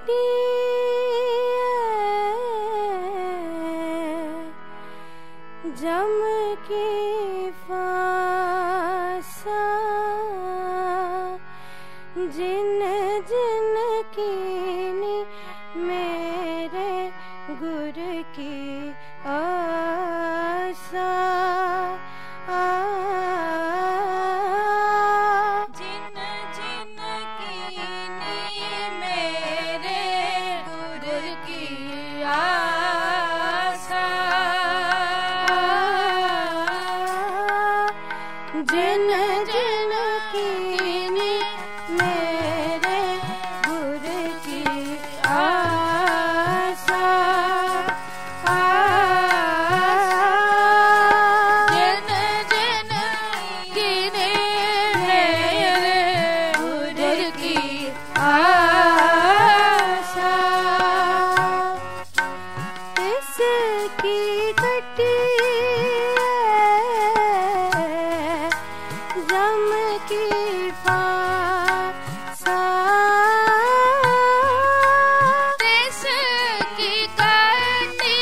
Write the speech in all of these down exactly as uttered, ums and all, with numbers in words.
कटी जम की फांसा जिन जिन कीनी मेरे गुर की आशा जिन जिन कीनी मेरे गुर की आशा जिन जिन कीनी मेरे गुर की आशा जिन जिन कीनी मेरे गुर की आशा इसकी कटी जम की फांसा इसकी कटी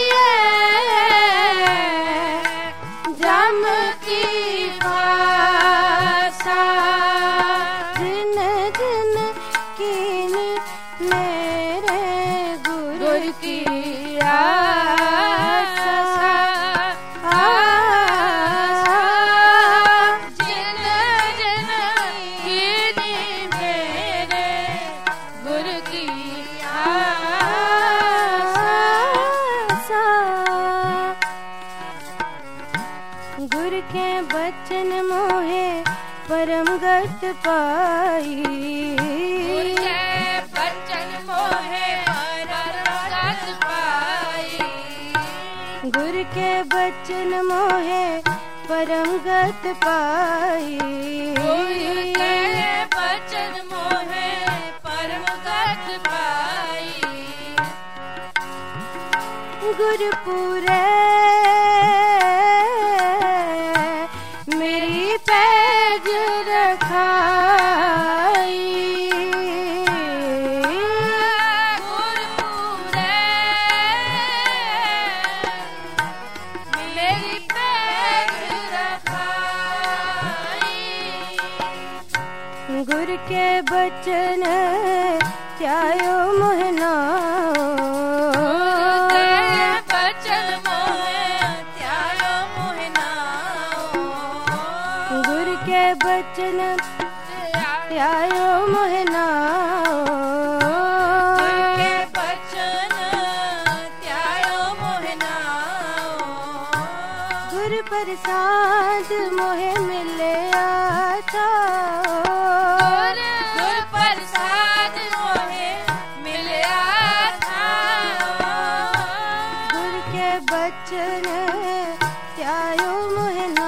जम की फांसा जिन जिन कीनी मेरे गुर की आशा जिन जिन कीनी मेरे गुर की आशा गुर के बचन मोहे परम गत पाई गुर के बचन मोहे परम गत पाई गुर के बचन मोहे परम गत पाई गुर के बचन मोहे परम गत पाई गुरपुरे मेरी पैज रखाई गुरपुरे मेरी पैज रखाई गुर के बचन त्यायो मोहना बचन मोहे त्यायो मोहनाओ गुर के बचन त्यायो मोहना के बचन त्यायो मोहनाओ गुर प्रसाद मोहे मिले था गुर प्रसाद मोहे मिलया था गुर के बचन त्यायो मोहना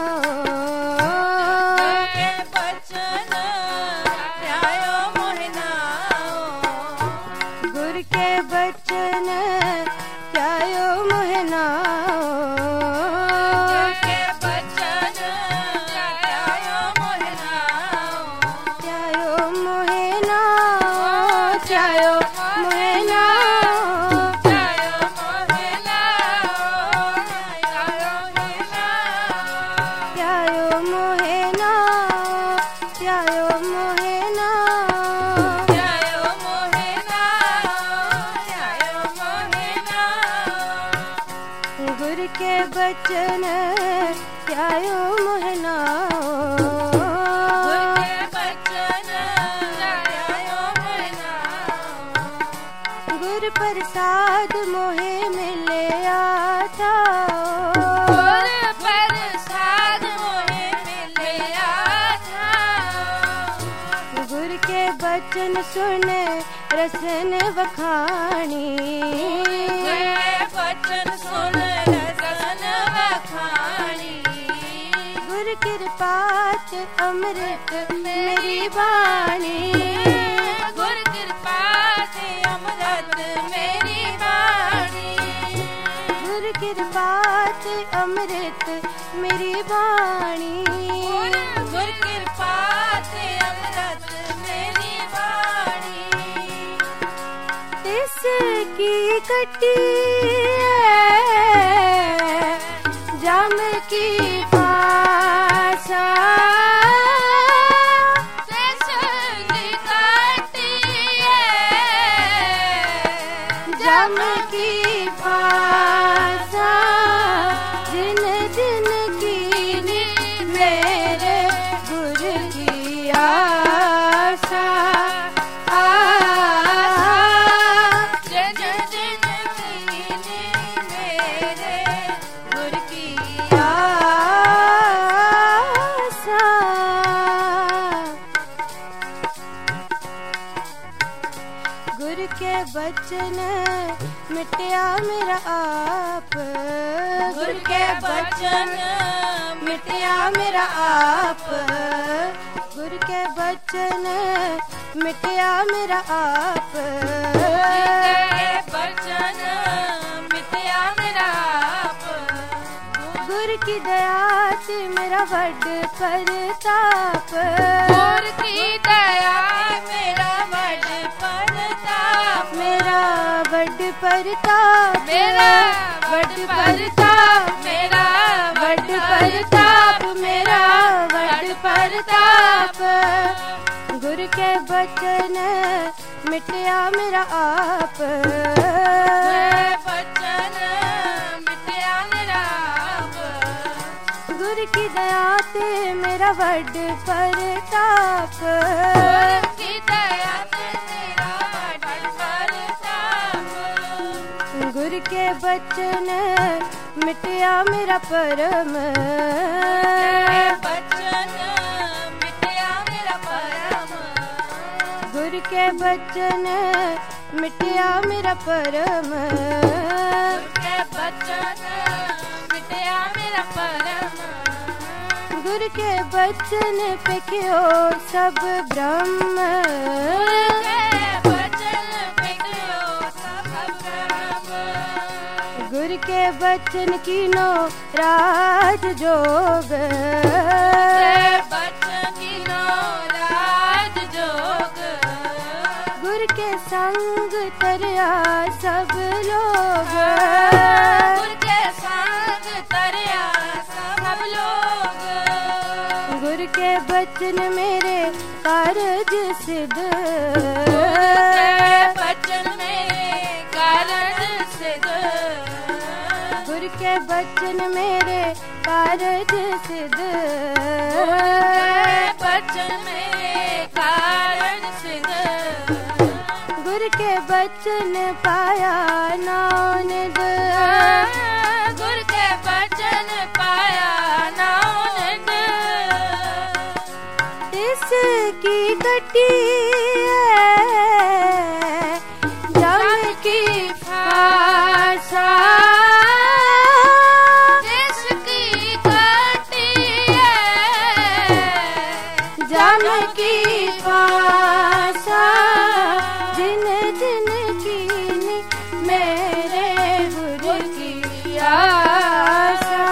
के बचन त्यायो मोहनाओ गुर के बचन त्यायो मोहना के बचन त्यायो मोहनाओ त्यायो मोहना त्यायो मोहना त्यायो मोहनाओ त्यायो मोहनाओ त्यायो मोहना त्यायो मोहना त्यायो मोहनाओ त्यायो मोहनाओ गुर के बचन त्यायो मोहना गुर के बचन त्यायो मोहनाओ गुर प्रसाद मोहे मिले था गुर प्रसाद मोहे मिलया था गुर के बचन सुने रसन वखाणी गुर के बचन सुन रसन वखाणी गुर कृपात अमृत मेरी बाणी गुर कृपा से अमृत मेरी वाणी गुर कृपात अमृत मेरी बाणी गुर कृपा से अमृत मेरी वाणी जिसकी कटी जाम की फासा जिसकी कटी जाम की फासा जिन जिन की मेरे गुर की आशा गुरु के बचन मिटया मेरा आप गुरु के बचन मिटया मेरा आप गुरु के बचन मिटया मेरा आप बचन मिटया मेरा आप गुरु की दया से मेरा बड़ परताप गुरु की दया मेरा बड़ परताप मेरा बड़ परताप मेरा बड़ परताप मेरा बड़ परताप मेरा बड़ परताप गुरु के बचन मिटया मेरा आप बचन मिटया मेरा आप गुरु की दया ते मेरा बड़ परताप गुरु की दया से मेरा बड़ परताप गुरु के बचन मिटया मेरा परम बचन मिटया मेरा परम गुरु के बचन मिटया मेरा परम के बचन मिटया मेरा परम गुरु के बचन पे क्यों सब ब्रह्म के बचन मिटयो सब ब्रह्म गुरु के बचन कीनो राज जोग के बचन कीनो राज जोग गुरु के संग तरया सब लोग गुरु के संग तरया सब लोग गुरु के बचन मेरे कारज सिद्ध के बचन में कारण सिद्ध गुरु के बचन मेरे कारज सिद्ध के बचन में कारण सिद्ध गुरु के बचन पाया नानद गुरु के बचन पाया नानद इसकी कटी जाम की फासा जिसकी कटी जाम की फासा जिन जिन की मेरे गुरु की आशा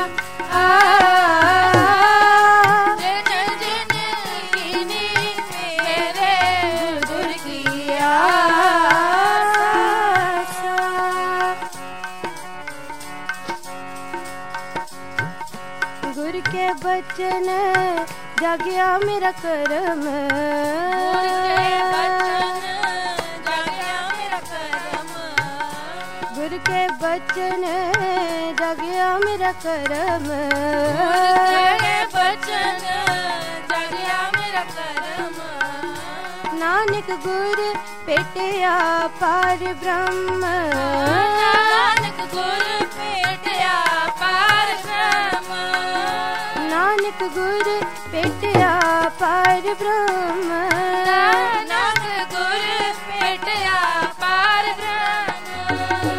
जिन जिन कीनी मेरे गुरु की आशा गुरु के बचन जागया मेरा कर्म गुरु के बचन जागया मेरा कर्म गुरु के बचन जागया मेरा कर्म गुरु के बचन जागया मेरा कर्म नानक गुरु पेटिया पार ब्रह्म नानक गुरु पेटिया पार ब्रह्म नानक गुरु पेटिया पार ब्रह्म नानक गुरु पेटिया पार ब्रह्म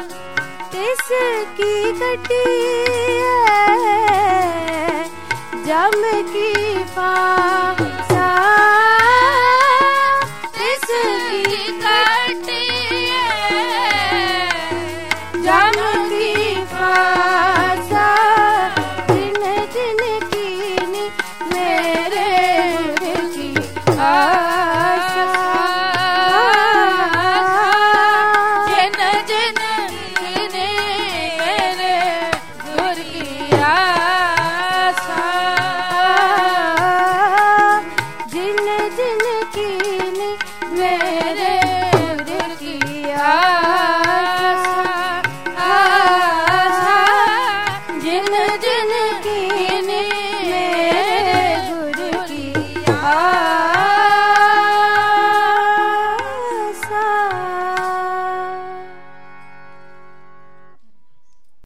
इसकी कटी जम की फासा इसकी कटी जम की फासा दिन दिन कीनी मेरे गुरु की आशा हाय